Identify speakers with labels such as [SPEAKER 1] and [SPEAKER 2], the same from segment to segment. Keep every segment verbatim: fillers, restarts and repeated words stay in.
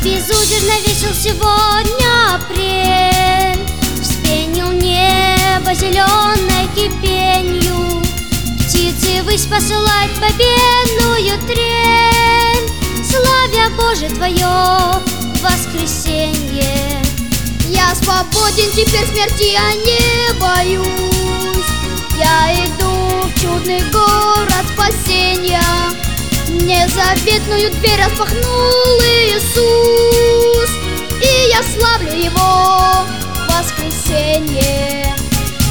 [SPEAKER 1] Безудержно весел сегодня апрель, вспенил небо зеленой кипенью, птицы ввысь посылают победную трель, славя Боже Твое воскресенье. Я свободен, теперь смерти я не боюсь, я иду в чудный город спасения. Мне заветную дверь распахнул Иисус, и я славлю Его воскресенье.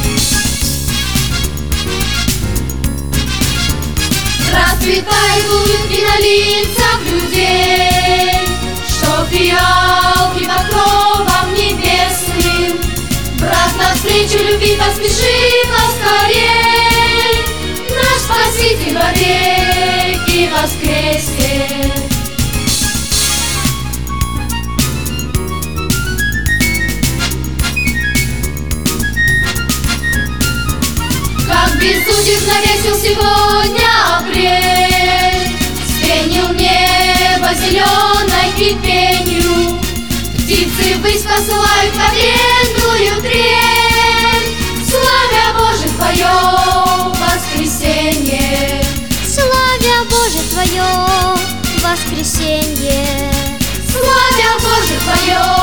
[SPEAKER 2] Расцветают улыбки на лицах людей, что фиалки под кровом небесным. Брат навстречу любви поспешит поскорей, наш Спаситель вовеки воскресе. Как безудержно весел сегодня апрель, вспенил небо зеленой кипенью, птицы ввысь посылают победную трель, славя Боже Твое воскресенье.
[SPEAKER 1] Славя Боже Твое воскресенье.
[SPEAKER 2] Славя Боже Твое